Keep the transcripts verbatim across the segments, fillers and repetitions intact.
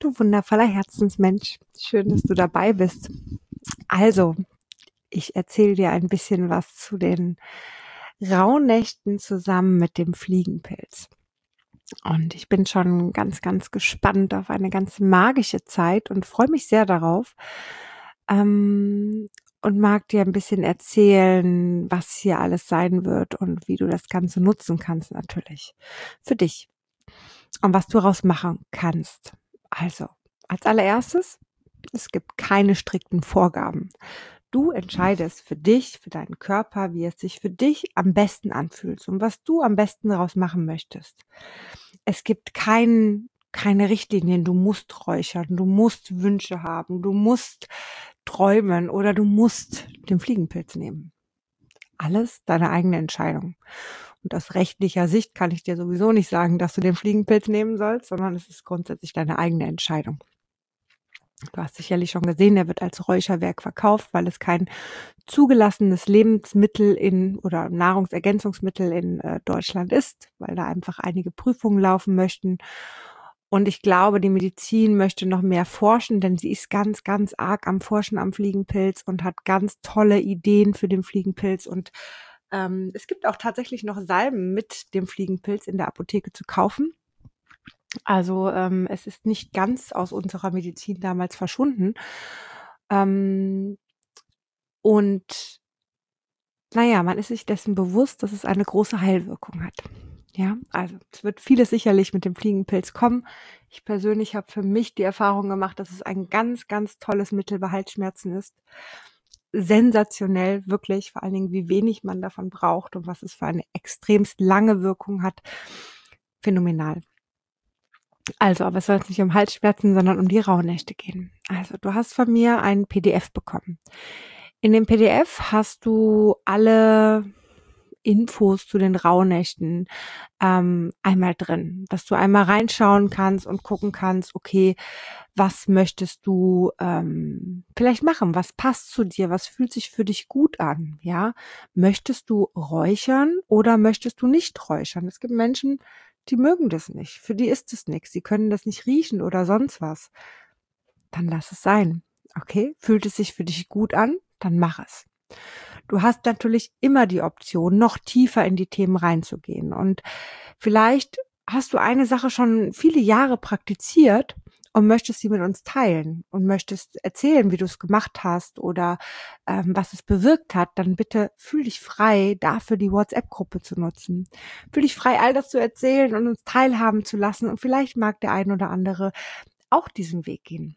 Du wundervoller Herzensmensch. Schön, dass du dabei bist. Also, ich erzähle dir ein bisschen was zu den Rauhnächten zusammen mit dem Fliegenpilz. Und ich bin schon ganz, ganz gespannt auf eine ganz magische Zeit und freue mich sehr darauf. Ähm, und mag dir ein bisschen erzählen, was hier alles sein wird und wie du das Ganze nutzen kannst natürlich. Für dich. Und was du daraus machen kannst. Also, als allererstes, es gibt keine strikten Vorgaben. Du entscheidest für dich, für deinen Körper, wie es sich für dich am besten anfühlt und was du am besten daraus machen möchtest. Es gibt kein, keine Richtlinien, du musst räuchern, du musst Wünsche haben, du musst träumen oder du musst den Fliegenpilz nehmen. Alles deine eigene Entscheidung. Und aus rechtlicher Sicht kann ich dir sowieso nicht sagen, dass du den Fliegenpilz nehmen sollst, sondern es ist grundsätzlich deine eigene Entscheidung. Du hast sicherlich schon gesehen, er wird als Räucherwerk verkauft, weil es kein zugelassenes Lebensmittel in oder Nahrungsergänzungsmittel in äh, Deutschland ist, weil da einfach einige Prüfungen laufen möchten. Und ich glaube, die Medizin möchte noch mehr forschen, denn sie ist ganz, ganz arg am Forschen am Fliegenpilz und hat ganz tolle Ideen für den Fliegenpilz. Und ähm, es gibt auch tatsächlich noch Salben mit dem Fliegenpilz in der Apotheke zu kaufen. Also ähm, es ist nicht ganz aus unserer Medizin damals verschwunden. Ähm, und naja, man ist sich dessen bewusst, dass es eine große Heilwirkung hat. Ja, also es wird vieles sicherlich mit dem Fliegenpilz kommen. Ich persönlich habe für mich die Erfahrung gemacht, dass es ein ganz, ganz tolles Mittel bei Halsschmerzen ist. Sensationell, wirklich, vor allen Dingen, wie wenig man davon braucht und was es für eine extremst lange Wirkung hat. Phänomenal. Also, aber es soll jetzt nicht um Halsschmerzen, sondern um die Rauhnächte gehen. Also, du hast von mir ein P D F bekommen. In dem P D F hast du alle Infos zu den Rauhnächten ähm, einmal drin, dass du einmal reinschauen kannst und gucken kannst, okay, was möchtest du ähm, vielleicht machen? Was passt zu dir? Was fühlt sich für dich gut an? Ja, möchtest du räuchern oder möchtest du nicht räuchern? Es gibt Menschen, die mögen das nicht. Für die ist es nichts. Sie können das nicht riechen oder sonst was. Dann lass es sein. Okay? Fühlt es sich für dich gut an? Dann mach es. Du hast natürlich immer die Option, noch tiefer in die Themen reinzugehen. Und vielleicht hast du eine Sache schon viele Jahre praktiziert und möchtest sie mit uns teilen und möchtest erzählen, wie du es gemacht hast oder ähm, was es bewirkt hat, dann bitte fühl dich frei, dafür die WhatsApp-Gruppe zu nutzen. Fühl dich frei, all das zu erzählen und uns teilhaben zu lassen. Und vielleicht mag der ein oder andere auch diesen Weg gehen.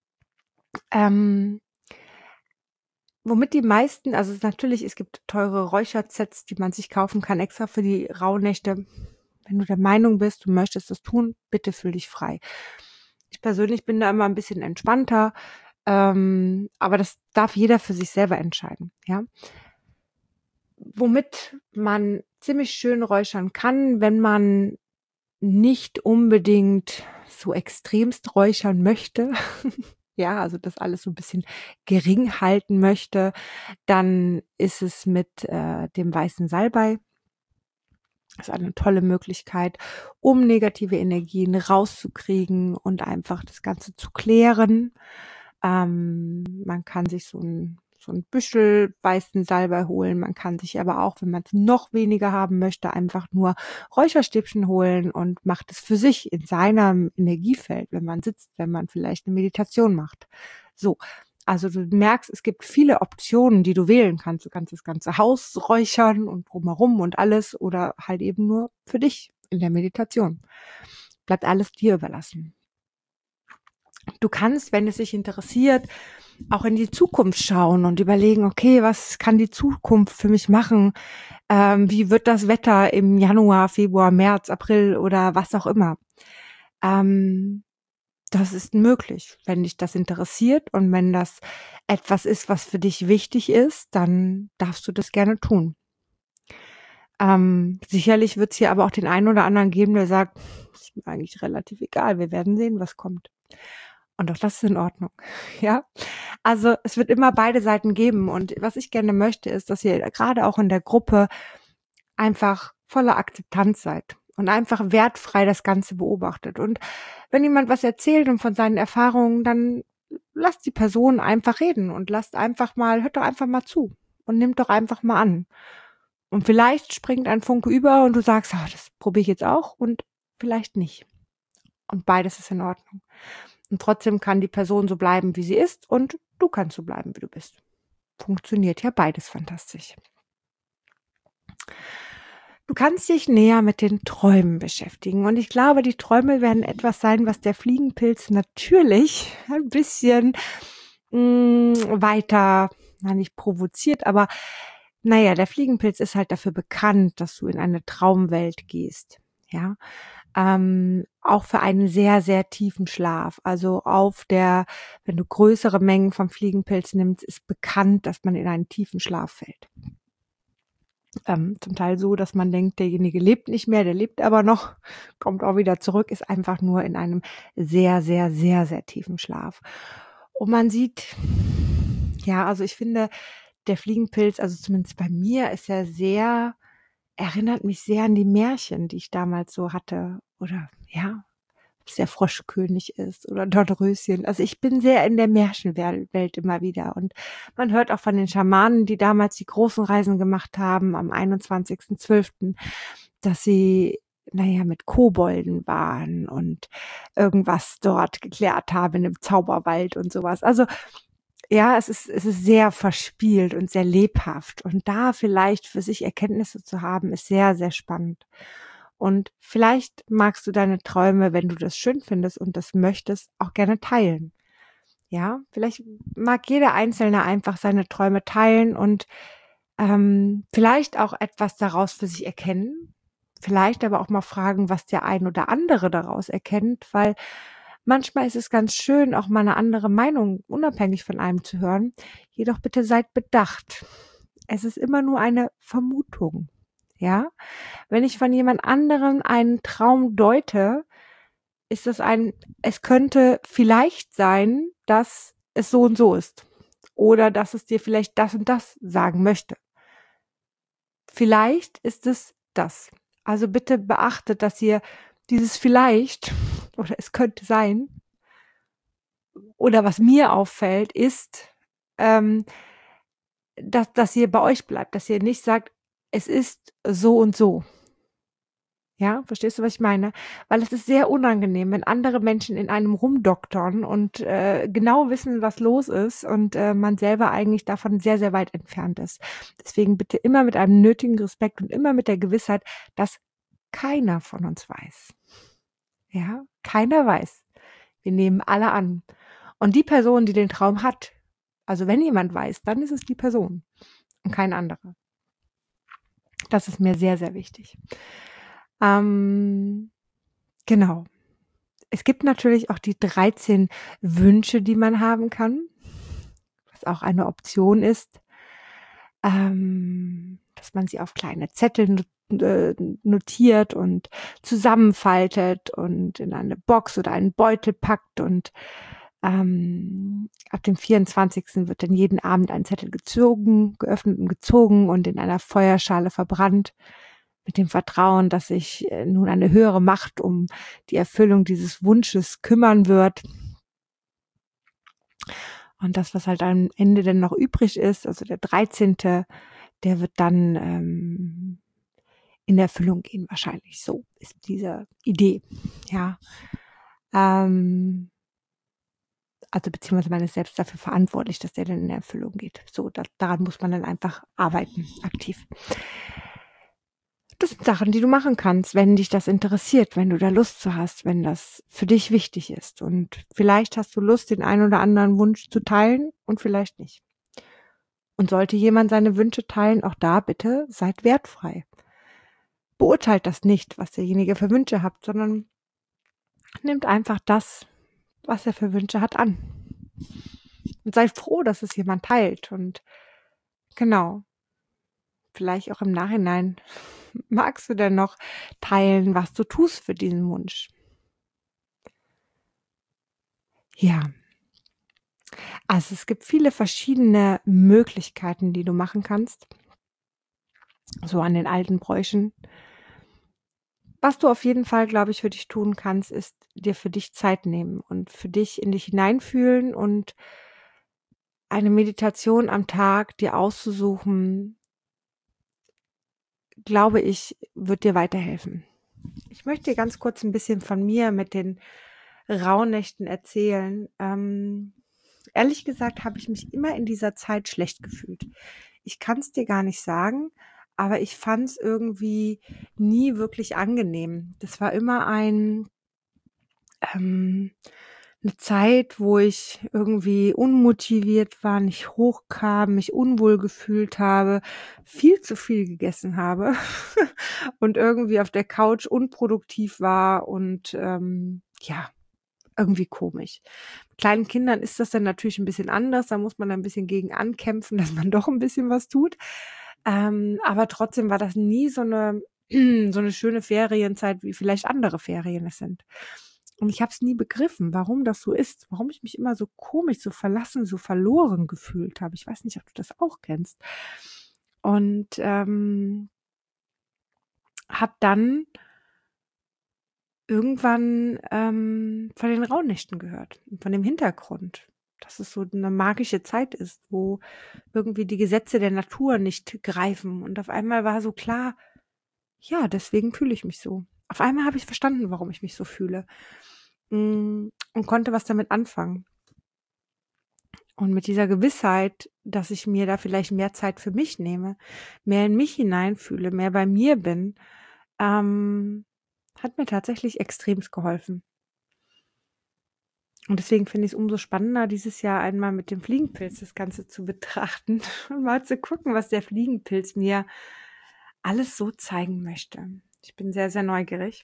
Ähm, Womit die meisten, also es natürlich, es gibt teure Räuchersets, die man sich kaufen kann, extra für die Rauhnächte. Wenn du der Meinung bist, du möchtest das tun, bitte fühl dich frei. Ich persönlich bin da immer ein bisschen entspannter, ähm, aber das darf jeder für sich selber entscheiden, ja. Womit man ziemlich schön räuchern kann, wenn man nicht unbedingt so extremst räuchern möchte, ja, also das alles so ein bisschen gering halten möchte, dann ist es mit äh, dem weißen Salbei. Das ist eine tolle Möglichkeit, um negative Energien rauszukriegen und einfach das Ganze zu klären. Ähm, man kann sich so ein so ein Büschel weißen Salbei holen. Man kann sich aber auch, wenn man es noch weniger haben möchte, einfach nur Räucherstäbchen holen und macht es für sich in seinem Energiefeld, wenn man sitzt, wenn man vielleicht eine Meditation macht. So. Also du merkst, es gibt viele Optionen, die du wählen kannst. Du kannst das ganze Haus räuchern und drumherum und alles oder halt eben nur für dich in der Meditation. Bleibt alles dir überlassen. Du kannst, wenn es dich interessiert, auch in die Zukunft schauen und überlegen, okay, was kann die Zukunft für mich machen? Ähm, wie wird das Wetter im Januar, Februar, März, April oder was auch immer? Ähm, das ist möglich, wenn dich das interessiert und wenn das etwas ist, was für dich wichtig ist, dann darfst du das gerne tun. Ähm, sicherlich wird es hier aber auch den einen oder anderen geben, der sagt, ist mir eigentlich relativ egal, wir werden sehen, was kommt. Und auch das ist in Ordnung, ja. Also es wird immer beide Seiten geben und was ich gerne möchte, ist, dass ihr gerade auch in der Gruppe einfach voller Akzeptanz seid und einfach wertfrei das Ganze beobachtet. Und wenn jemand was erzählt und von seinen Erfahrungen, dann lasst die Person einfach reden und lasst einfach mal, hört doch einfach mal zu und nimmt doch einfach mal an. Und vielleicht springt ein Funke über und du sagst, ah, das probiere ich jetzt auch und vielleicht nicht. Und beides ist in Ordnung. Und trotzdem kann die Person so bleiben, wie sie ist und du kannst so bleiben, wie du bist. Funktioniert ja beides fantastisch. Du kannst dich näher mit den Träumen beschäftigen. Und ich glaube, die Träume werden etwas sein, was der Fliegenpilz natürlich ein bisschen mh, weiter, na nicht provoziert, aber naja, der Fliegenpilz ist halt dafür bekannt, dass du in eine Traumwelt gehst. Ja, ähm, auch für einen sehr, sehr tiefen Schlaf. Also auf der, wenn du größere Mengen vom Fliegenpilz nimmst, ist bekannt, dass man in einen tiefen Schlaf fällt. Ähm, zum Teil so, dass man denkt, derjenige lebt nicht mehr, der lebt aber noch, kommt auch wieder zurück, ist einfach nur in einem sehr, sehr, sehr, sehr tiefen Schlaf. Und man sieht, ja, also ich finde, der Fliegenpilz, also zumindest bei mir, ist ja sehr, erinnert mich sehr an die Märchen, die ich damals so hatte. Oder ja, ob es der Froschkönig ist oder Dornröschen. Also ich bin sehr in der Märchenwelt immer wieder. Und man hört auch von den Schamanen, die damals die großen Reisen gemacht haben, am einundzwanzigsten zwölften, dass sie, naja, mit Kobolden waren und irgendwas dort geklärt haben im Zauberwald und sowas. Also ja, es ist, es ist sehr verspielt und sehr lebhaft. Und da vielleicht für sich Erkenntnisse zu haben, ist sehr, sehr spannend. Und vielleicht magst du deine Träume, wenn du das schön findest und das möchtest, auch gerne teilen. Ja, vielleicht mag jeder Einzelne einfach seine Träume teilen und ähm, vielleicht auch etwas daraus für sich erkennen. Vielleicht aber auch mal fragen, was der ein oder andere daraus erkennt, weil manchmal ist es ganz schön, auch mal eine andere Meinung unabhängig von einem zu hören. Jedoch bitte seid bedacht. Es ist immer nur eine Vermutung. Ja? Wenn ich von jemand anderem einen Traum deute, ist es ein, es könnte vielleicht sein, dass es so und so ist. Oder dass es dir vielleicht das und das sagen möchte. Vielleicht ist es das. Also bitte beachtet, dass ihr dieses vielleicht oder es könnte sein oder was mir auffällt, ist, ähm, dass, dass ihr bei euch bleibt, dass ihr nicht sagt, es ist so und so. Ja, verstehst du, was ich meine? Weil es ist sehr unangenehm, wenn andere Menschen in einem rumdoktern und äh, genau wissen, was los ist und äh, man selber eigentlich davon sehr, sehr weit entfernt ist. Deswegen bitte immer mit einem nötigen Respekt und immer mit der Gewissheit, dass keiner von uns weiß. Ja, keiner weiß. Wir nehmen alle an. Und die Person, die den Traum hat, also wenn jemand weiß, dann ist es die Person und kein anderer. Das ist mir sehr, sehr wichtig. Ähm, genau. Es gibt natürlich auch die dreizehn Wünsche, die man haben kann, was auch eine Option ist, ähm, dass man sie auf kleine Zettel notiert und zusammenfaltet und in eine Box oder einen Beutel packt und ähm, ab dem vierundzwanzigsten wird dann jeden Abend ein Zettel gezogen, geöffnet und gezogen und in einer Feuerschale verbrannt, mit dem Vertrauen, dass sich nun eine höhere Macht um die Erfüllung dieses Wunsches kümmern wird. Und das, was halt am Ende dann noch übrig ist, also der dreizehnte, der wird dann ähm, in Erfüllung gehen wahrscheinlich. So ist diese Idee. Ja. Ähm, also beziehungsweise man ist selbst dafür verantwortlich, dass der dann in Erfüllung geht. So, da, daran muss man dann einfach arbeiten, aktiv. Das sind Sachen, die du machen kannst, wenn dich das interessiert, wenn du da Lust zu hast, wenn das für dich wichtig ist. Und vielleicht hast du Lust, den einen oder anderen Wunsch zu teilen und vielleicht nicht. Und sollte jemand seine Wünsche teilen, auch da bitte seid wertfrei. Beurteilt das nicht, was derjenige für Wünsche hat, sondern nimmt einfach das, was er für Wünsche hat, an. Und seid froh, dass es jemand teilt. Und genau, vielleicht auch im Nachhinein magst du denn noch teilen, was du tust für diesen Wunsch. Ja, also es gibt viele verschiedene Möglichkeiten, die du machen kannst. So an den alten Bräuchen. Was du auf jeden Fall, glaube ich, für dich tun kannst, ist dir für dich Zeit nehmen und für dich in dich hineinfühlen und eine Meditation am Tag dir auszusuchen, glaube ich, wird dir weiterhelfen. Ich möchte dir ganz kurz ein bisschen von mir mit den Rauhnächten erzählen. Ähm, ehrlich gesagt habe ich mich immer in dieser Zeit schlecht gefühlt. Ich kann es dir gar nicht sagen, aber ich fand es irgendwie nie wirklich angenehm. Das war immer ein ähm, eine Zeit, wo ich irgendwie unmotiviert war, nicht hochkam, mich unwohl gefühlt habe, viel zu viel gegessen habe und irgendwie auf der Couch unproduktiv war und ähm, ja, irgendwie komisch. Mit kleinen Kindern ist das dann natürlich ein bisschen anders, da muss man ein bisschen gegen ankämpfen, dass man doch ein bisschen was tut. Ähm, aber trotzdem war das nie so eine so eine schöne Ferienzeit, wie vielleicht andere Ferien es sind. Und ich habe es nie begriffen, warum das so ist, warum ich mich immer so komisch, so verlassen, so verloren gefühlt habe. Ich weiß nicht, ob du das auch kennst. Und ähm, habe dann irgendwann ähm, von den Rauhnächten gehört, von dem Hintergrund, dass es so eine magische Zeit ist, wo irgendwie die Gesetze der Natur nicht greifen. Und auf einmal war so klar, ja, deswegen fühle ich mich so. Auf einmal habe ich verstanden, warum ich mich so fühle. Mm, und konnte was damit anfangen. Und mit dieser Gewissheit, dass ich mir da vielleicht mehr Zeit für mich nehme, mehr in mich hineinfühle, mehr bei mir bin, ähm, hat mir tatsächlich extremst geholfen. Und deswegen finde ich es umso spannender, dieses Jahr einmal mit dem Fliegenpilz das Ganze zu betrachten und mal zu gucken, was der Fliegenpilz mir alles so zeigen möchte. Ich bin sehr, sehr neugierig.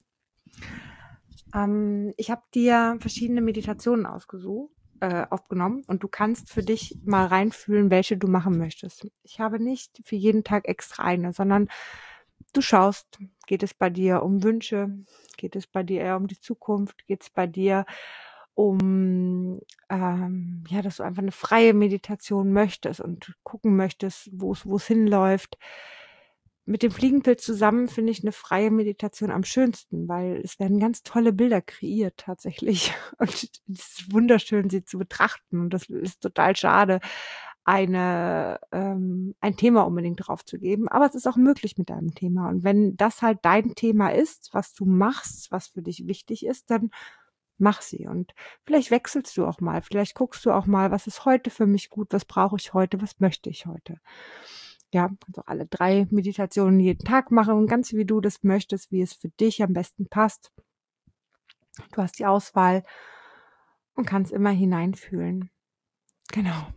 Ähm, ich habe dir verschiedene Meditationen ausgesucht, äh, aufgenommen und du kannst für dich mal reinfühlen, welche du machen möchtest. Ich habe nicht für jeden Tag extra eine, sondern du schaust, geht es bei dir um Wünsche, geht es bei dir eher um die Zukunft, geht es bei dir um, ähm, ja, dass du einfach eine freie Meditation möchtest und gucken möchtest, wo es wo es hinläuft. Mit dem Fliegenpilz zusammen finde ich eine freie Meditation am schönsten, weil es werden ganz tolle Bilder kreiert tatsächlich. Und es ist wunderschön, sie zu betrachten. Und das ist total schade, eine, ähm, ein Thema unbedingt draufzugeben. Aber es ist auch möglich mit deinem Thema. Und wenn das halt dein Thema ist, was du machst, was für dich wichtig ist, dann mach sie. Und vielleicht wechselst du auch mal. Vielleicht guckst du auch mal, was ist heute für mich gut, was brauche ich heute, was möchte ich heute. Ja, kannst auch alle drei Meditationen jeden Tag machen, ganz wie du das möchtest, wie es für dich am besten passt. Du hast die Auswahl und kannst immer hineinfühlen. Genau.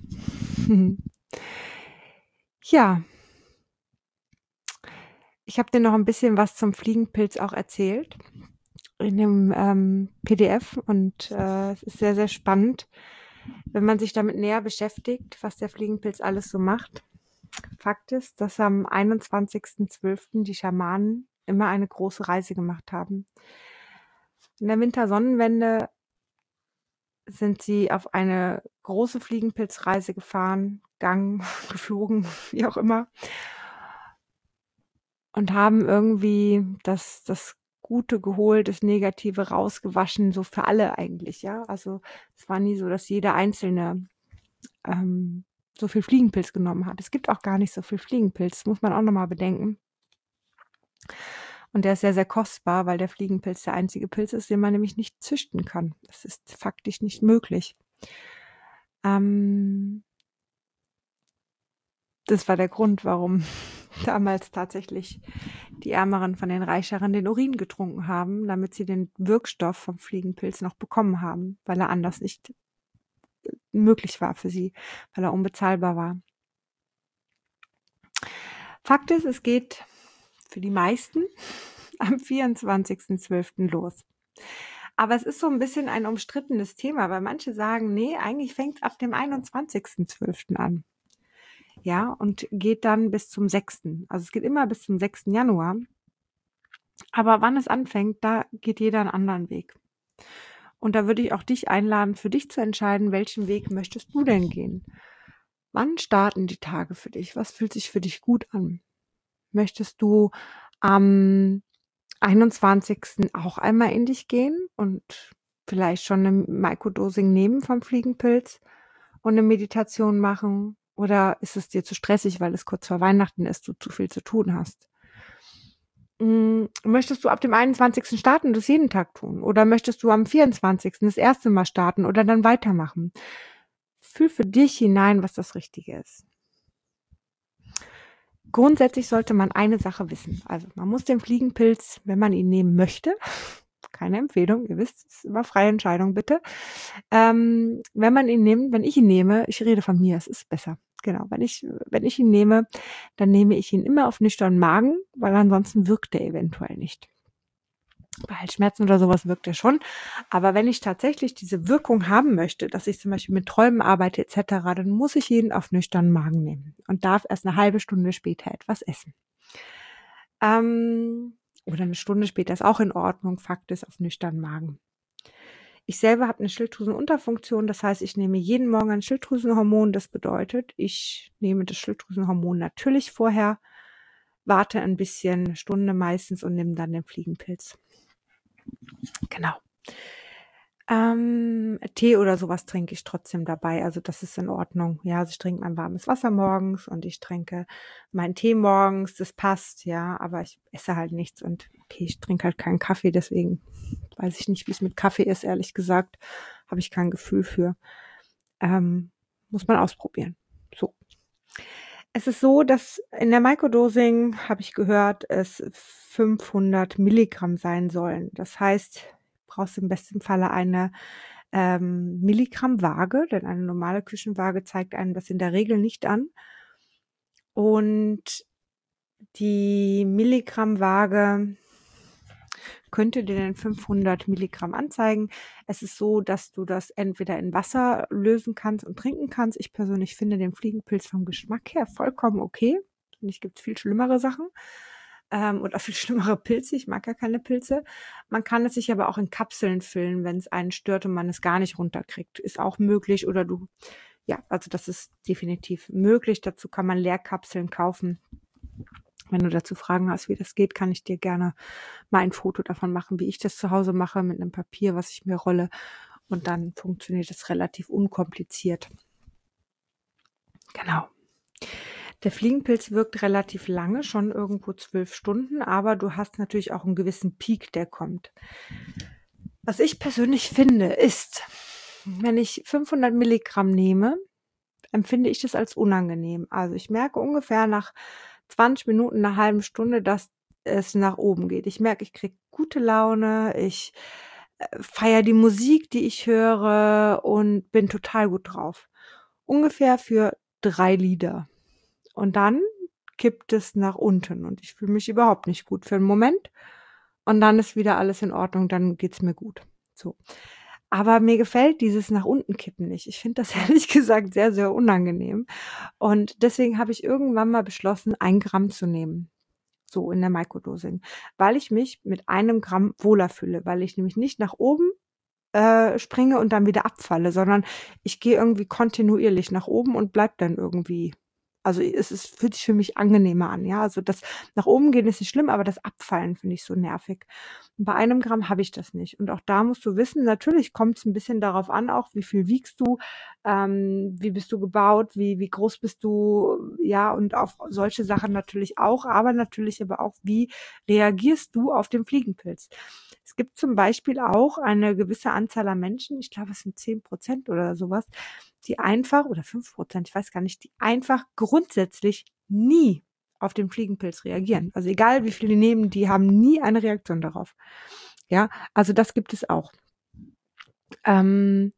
Ja, ich habe dir noch ein bisschen was zum Fliegenpilz auch erzählt in dem ähm, P D F und äh, es ist sehr, sehr spannend, wenn man sich damit näher beschäftigt, was der Fliegenpilz alles so macht. Fakt ist, dass am einundzwanzigsten zwölften die Schamanen immer eine große Reise gemacht haben. In der Wintersonnenwende sind sie auf eine große Fliegenpilzreise gefahren, gegangen, geflogen, wie auch immer, und haben irgendwie das, das Gute geholt, das Negative rausgewaschen, so für alle eigentlich, ja. Also es war nie so, dass jeder Einzelne ähm, so viel Fliegenpilz genommen hat. Es gibt auch gar nicht so viel Fliegenpilz, muss man auch nochmal bedenken. Und der ist sehr, sehr kostbar, weil der Fliegenpilz der einzige Pilz ist, den man nämlich nicht züchten kann. Das ist faktisch nicht möglich. Ähm, das war der Grund, warum damals tatsächlich die Ärmeren von den Reicheren den Urin getrunken haben, damit sie den Wirkstoff vom Fliegenpilz noch bekommen haben, weil er anders nicht möglich war für sie, weil er unbezahlbar war. Fakt ist, es geht für die meisten am vierundzwanzigsten zwölften los. Aber es ist so ein bisschen ein umstrittenes Thema, weil manche sagen, nee, eigentlich fängt es ab dem einundzwanzigsten zwölften an. Ja, und geht dann bis zum sechsten Also es geht immer bis zum sechsten Januar. Aber wann es anfängt, da geht jeder einen anderen Weg. Und da würde ich auch dich einladen, für dich zu entscheiden, welchen Weg möchtest du denn gehen? Wann starten die Tage für dich? Was fühlt sich für dich gut an? Möchtest du am einundzwanzigsten auch einmal in dich gehen und vielleicht schon eine Microdosing nehmen vom Fliegenpilz und eine Meditation machen? Oder ist es dir zu stressig, weil es kurz vor Weihnachten ist, du zu viel zu tun hast? Hm, möchtest du ab dem einundzwanzigsten starten und das jeden Tag tun? Oder möchtest du am vierundzwanzigsten das erste Mal starten oder dann weitermachen? Fühl für dich hinein, was das Richtige ist. Grundsätzlich sollte man eine Sache wissen. Also man muss den Fliegenpilz, wenn man ihn nehmen möchte, keine Empfehlung, ihr wisst, es ist immer freie Entscheidung, bitte. Ähm, wenn man ihn nimmt, wenn ich ihn nehme, ich rede von mir, es ist besser. Genau, wenn ich, wenn ich ihn nehme, dann nehme ich ihn immer auf nüchternen Magen, weil ansonsten wirkt er eventuell nicht. Bei Halsschmerzen oder sowas wirkt er schon. Aber wenn ich tatsächlich diese Wirkung haben möchte, dass ich zum Beispiel mit Träumen arbeite et cetera, dann muss ich ihn auf nüchternen Magen nehmen und darf erst eine halbe Stunde später etwas essen. Ähm, oder eine Stunde später ist auch in Ordnung. Fakt ist, auf nüchternen Magen. Ich selber habe eine Schilddrüsenunterfunktion, das heißt, ich nehme jeden Morgen ein Schilddrüsenhormon. Das bedeutet, ich nehme das Schilddrüsenhormon natürlich vorher, warte ein bisschen, eine Stunde meistens und nehme dann den Fliegenpilz. Genau. Ähm, Tee oder sowas trinke ich trotzdem dabei, also das ist in Ordnung. Ja, also ich trinke mein warmes Wasser morgens und ich trinke meinen Tee morgens, das passt, ja, aber ich esse halt nichts und okay, ich trinke halt keinen Kaffee, deswegen weiß ich nicht, wie es mit Kaffee ist, ehrlich gesagt, habe ich kein Gefühl für. Ähm, muss man ausprobieren. So. Es ist so, dass in der Microdosing, habe ich gehört, es fünfhundert Milligramm sein sollen. Das heißt, brauchst du im besten Falle eine ähm, Milligrammwaage, denn eine normale Küchenwaage zeigt einem das in der Regel nicht an. Und die Milligrammwaage könnte dir den fünfhundert Milligramm anzeigen. Es ist so, dass du das entweder in Wasser lösen kannst und trinken kannst. Ich persönlich finde den Fliegenpilz vom Geschmack her vollkommen okay. Finde ich, gibt viel schlimmere Sachen ähm, oder viel schlimmere Pilze. Ich mag ja keine Pilze. Man kann es sich aber auch in Kapseln füllen, wenn es einen stört und man es gar nicht runterkriegt. Ist auch möglich oder du, ja, also das ist definitiv möglich. Dazu kann man Leerkapseln kaufen. Wenn du dazu Fragen hast, wie das geht, kann ich dir gerne mal ein Foto davon machen, wie ich das zu Hause mache mit einem Papier, was ich mir rolle. Und dann funktioniert es relativ unkompliziert. Genau. Der Fliegenpilz wirkt relativ lange, schon irgendwo zwölf Stunden, aber du hast natürlich auch einen gewissen Peak, der kommt. Was ich persönlich finde, ist, wenn ich fünfhundert Milligramm nehme, empfinde ich das als unangenehm. Also ich merke ungefähr nach zwanzig Minuten, einer halben Stunde, dass es nach oben geht. Ich merke, ich kriege gute Laune, ich äh, feiere die Musik, die ich höre und bin total gut drauf. Ungefähr für drei Lieder. Und dann kippt es nach unten und ich fühle mich überhaupt nicht gut für einen Moment. Und dann ist wieder alles in Ordnung, dann geht's mir gut. So. Aber mir gefällt dieses nach unten kippen nicht. Ich finde das ehrlich gesagt sehr, sehr unangenehm. Und deswegen habe ich irgendwann mal beschlossen, ein Gramm zu nehmen. So in der Microdosing. Weil ich mich mit einem Gramm wohler fühle. Weil ich nämlich nicht nach oben äh, springe und dann wieder abfalle, sondern ich gehe irgendwie kontinuierlich nach oben und bleib dann irgendwie. Also es ist, fühlt sich für mich angenehmer an, ja. Also das nach oben gehen ist nicht schlimm, aber das Abfallen finde ich so nervig. Und bei einem Gramm habe ich das nicht. Und auch da musst du wissen, natürlich kommt es ein bisschen darauf an, auch wie viel wiegst du, ähm, wie bist du gebaut, wie, wie groß bist du, ja, und auf solche Sachen natürlich auch, aber natürlich aber auch, wie reagierst du auf den Fliegenpilz? Es gibt zum Beispiel auch eine gewisse Anzahl an Menschen, ich glaube, es sind zehn Prozent oder sowas, die einfach, oder fünf Prozent, ich weiß gar nicht, die einfach grundsätzlich nie auf den Fliegenpilz reagieren. Also egal, wie viele nehmen, die haben nie eine Reaktion darauf. Ja, also das gibt es auch. Ähm,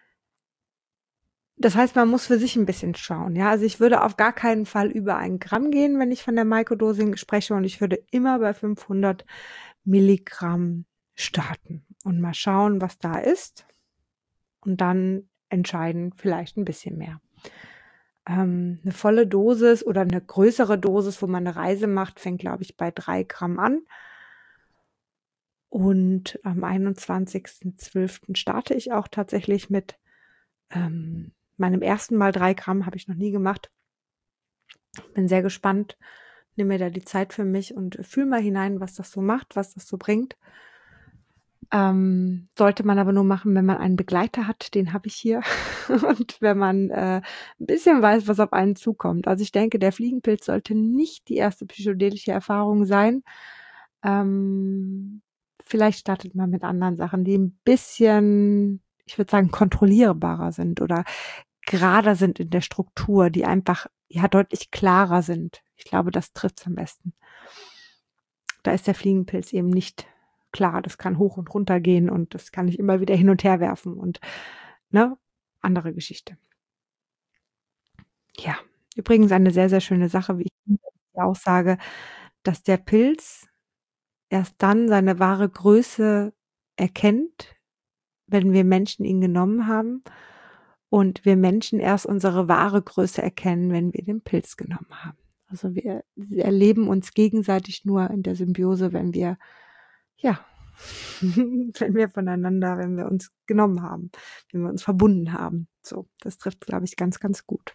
das heißt, man muss für sich ein bisschen schauen. Ja, also ich würde auf gar keinen Fall über ein Gramm gehen, wenn ich von der Microdosing spreche, und ich würde immer bei fünfhundert Milligramm starten und mal schauen, was da ist, und dann entscheiden, vielleicht ein bisschen mehr. Ähm, eine volle Dosis oder eine größere Dosis, wo man eine Reise macht, fängt, glaube ich, bei drei Gramm an. Und am einundzwanzigsten zwölften starte ich auch tatsächlich mit ähm, meinem ersten Mal drei Gramm, habe ich noch nie gemacht. Bin sehr gespannt. nehme mir da die Zeit für mich und fühle mal hinein, was das so macht, was das so bringt. Ähm, sollte man aber nur machen, wenn man einen Begleiter hat, den habe ich hier. Und wenn man äh, ein bisschen weiß, was auf einen zukommt. Also ich denke, der Fliegenpilz sollte nicht die erste psychedelische Erfahrung sein. Ähm, vielleicht startet man mit anderen Sachen, die ein bisschen, ich würde sagen, kontrollierbarer sind oder gerader sind in der Struktur, die einfach ja deutlich klarer sind. Ich glaube, das trifft es am besten. Da ist der Fliegenpilz eben nicht klar. Das kann hoch und runter gehen und das kann ich immer wieder hin und her werfen und ne, andere Geschichte. Ja, übrigens eine sehr, sehr schöne Sache, wie ich die Aussage, dass der Pilz erst dann seine wahre Größe erkennt, wenn wir Menschen ihn genommen haben und wir Menschen erst unsere wahre Größe erkennen, wenn wir den Pilz genommen haben. Also wir erleben uns gegenseitig nur in der Symbiose, wenn wir, ja, wenn wir voneinander, wenn wir uns genommen haben, wenn wir uns verbunden haben. So, das trifft, glaube ich, ganz, ganz gut.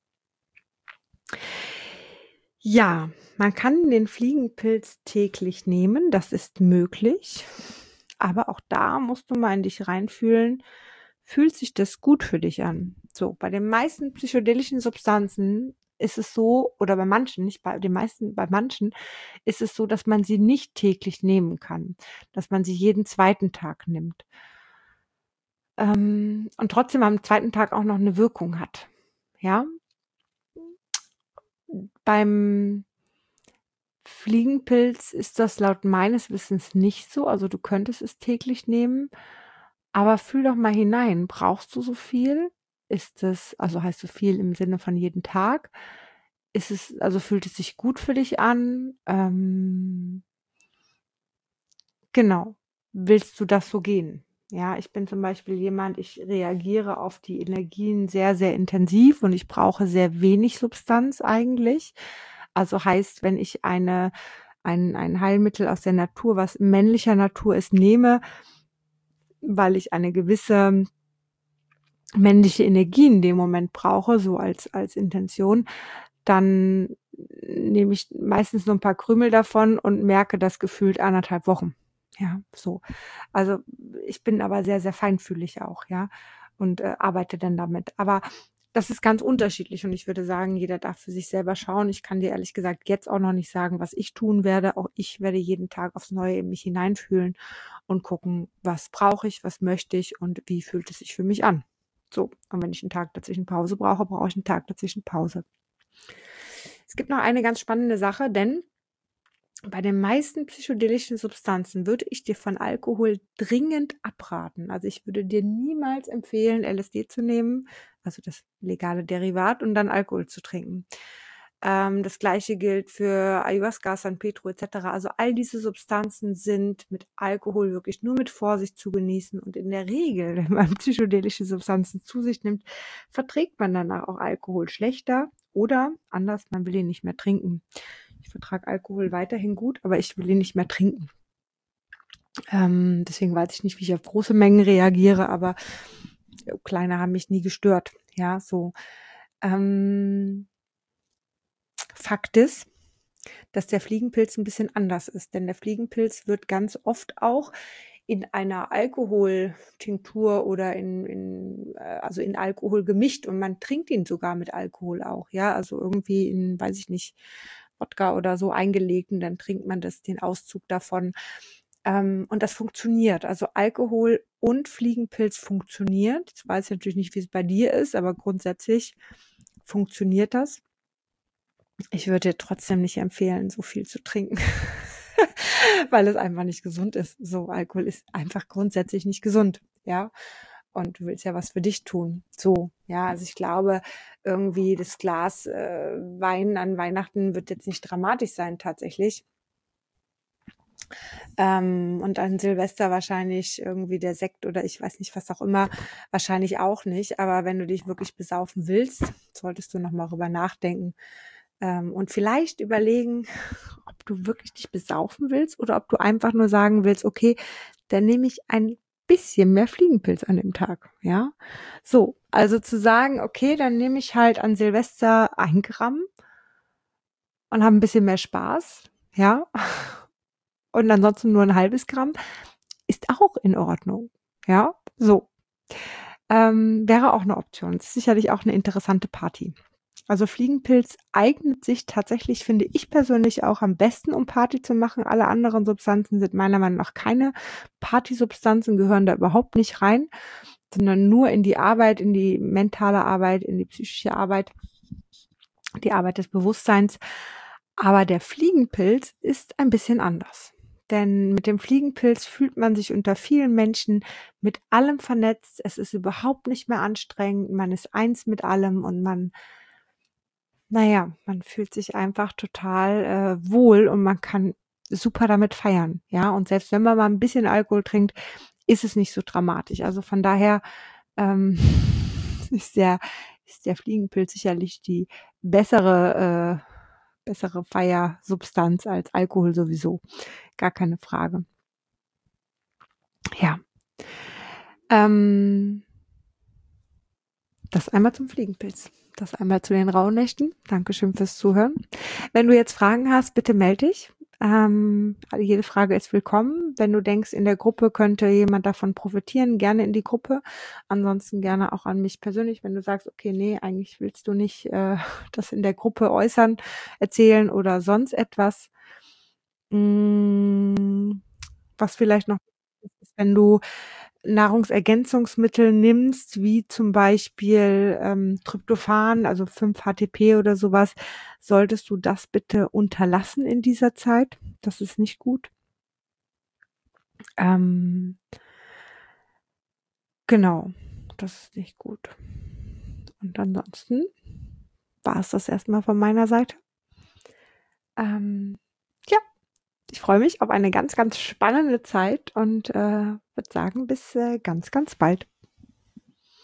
Ja, man kann den Fliegenpilz täglich nehmen, das ist möglich. Aber auch da musst du mal in dich reinfühlen, fühlt sich das gut für dich an? So, bei den meisten psychedelischen Substanzen ist es so, oder bei manchen, nicht bei den meisten, bei manchen ist es so, dass man sie nicht täglich nehmen kann, dass man sie jeden zweiten Tag nimmt. Ähm, und trotzdem am zweiten Tag auch noch eine Wirkung hat. Ja, beim Fliegenpilz ist das laut meines Wissens nicht so. Also du könntest es täglich nehmen, aber fühl doch mal hinein. Brauchst du so viel? Ist es, also heißt so viel im Sinne von jeden Tag? Ist es, also fühlt es sich gut für dich an? Ähm, genau. Willst du das so gehen? Ja, ich bin zum Beispiel jemand, ich reagiere auf die Energien sehr, sehr intensiv und ich brauche sehr wenig Substanz eigentlich. Also heißt, wenn ich eine, ein, ein Heilmittel aus der Natur, was männlicher Natur ist, nehme, weil ich eine gewisse männliche Energie in dem Moment brauche, so als, als Intention, dann nehme ich meistens nur ein paar Krümel davon und merke das gefühlt anderthalb Wochen. Ja, so. Also ich bin aber sehr, sehr feinfühlig auch, ja, und äh, arbeite dann damit. Aber das ist ganz unterschiedlich und ich würde sagen, jeder darf für sich selber schauen. Ich kann dir ehrlich gesagt jetzt auch noch nicht sagen, was ich tun werde. Auch ich werde jeden Tag aufs Neue in mich hineinfühlen und gucken, was brauche ich, was möchte ich und wie fühlt es sich für mich an. So, und wenn ich einen Tag dazwischen Pause brauche, brauche ich einen Tag dazwischen Pause. Es gibt noch eine ganz spannende Sache, denn bei den meisten psychedelischen Substanzen würde ich dir von Alkohol dringend abraten. Also ich würde dir niemals empfehlen, L S D zu nehmen, also das legale Derivat, und dann Alkohol zu trinken. Ähm, das gleiche gilt für Ayahuasca, San Pedro et cetera. Also all diese Substanzen sind mit Alkohol wirklich nur mit Vorsicht zu genießen. Und in der Regel, wenn man psychedelische Substanzen zu sich nimmt, verträgt man danach auch Alkohol schlechter oder anders, man will ihn nicht mehr trinken. Ich vertrage Alkohol weiterhin gut, aber ich will ihn nicht mehr trinken. Ähm, deswegen weiß ich nicht, wie ich auf große Mengen reagiere, aber kleine haben mich nie gestört. Ja, so. Ähm, Fakt ist, dass der Fliegenpilz ein bisschen anders ist, denn der Fliegenpilz wird ganz oft auch in einer Alkoholtinktur oder in, in äh, also in Alkohol gemischt und man trinkt ihn sogar mit Alkohol auch, ja, also irgendwie in, weiß ich nicht, Wodka oder so eingelegt und dann trinkt man das, den Auszug davon. Ähm, und das funktioniert. Also Alkohol und Fliegenpilz funktioniert. Jetzt weiß ich natürlich nicht, wie es bei dir ist, aber grundsätzlich funktioniert das. Ich würde dir trotzdem nicht empfehlen, so viel zu trinken, weil es einfach nicht gesund ist. So, Alkohol ist einfach grundsätzlich nicht gesund, ja. Und du willst ja was für dich tun. So, ja, also ich glaube, irgendwie das Glas äh, Wein an Weihnachten wird jetzt nicht dramatisch sein, tatsächlich. Ähm, und an Silvester wahrscheinlich irgendwie der Sekt oder ich weiß nicht, was auch immer, wahrscheinlich auch nicht. Aber wenn du dich wirklich besaufen willst, solltest du nochmal drüber nachdenken, ähm, und vielleicht überlegen, ob du wirklich dich besaufen willst oder ob du einfach nur sagen willst, okay, dann nehme ich ein bisschen mehr Fliegenpilz an dem Tag, ja. So, also zu sagen, okay, dann nehme ich halt an Silvester ein Gramm und haben ein bisschen mehr Spaß, ja, und ansonsten nur ein halbes Gramm, ist auch in Ordnung, ja, so. Ähm, wäre auch eine Option. Ist sicherlich auch eine interessante Party. Also Fliegenpilz eignet sich tatsächlich, finde ich persönlich, auch am besten, um Party zu machen. Alle anderen Substanzen sind meiner Meinung nach keine Partysubstanzen, gehören da überhaupt nicht rein, sondern nur in die Arbeit, in die mentale Arbeit, in die psychische Arbeit, die Arbeit des Bewusstseins. Aber der Fliegenpilz ist ein bisschen anders. Denn mit dem Fliegenpilz fühlt man sich unter vielen Menschen mit allem vernetzt. Es ist überhaupt nicht mehr anstrengend. Man ist eins mit allem und man, naja, man fühlt sich einfach total äh, wohl und man kann super damit feiern. Ja, und selbst wenn man mal ein bisschen Alkohol trinkt, ist es nicht so dramatisch. Also von daher ähm, ist der, ist der Fliegenpilz sicherlich die bessere, äh, bessere Feiersubstanz als Alkohol sowieso. Gar keine Frage. Ja. Ähm, das einmal zum Fliegenpilz. Das einmal zu den Rauhnächten. Dankeschön fürs Zuhören. Wenn du jetzt Fragen hast, bitte melde dich. Ähm, jede Frage ist willkommen. Wenn du denkst, in der Gruppe könnte jemand davon profitieren, gerne in die Gruppe. Ansonsten gerne auch an mich persönlich, wenn du sagst, okay, nee, eigentlich willst du nicht äh, das in der Gruppe äußern, erzählen oder sonst etwas. Mm, was vielleicht noch ist, wenn du Nahrungsergänzungsmittel nimmst, wie zum Beispiel ähm, Tryptophan, also fünf H T P oder sowas, solltest du das bitte unterlassen in dieser Zeit. Das ist nicht gut. Ähm, genau, das ist nicht gut. Und ansonsten war es das erstmal von meiner Seite. Ähm, ja, ich freue mich auf eine ganz, ganz spannende Zeit und äh, würde sagen, bis äh, ganz, ganz bald.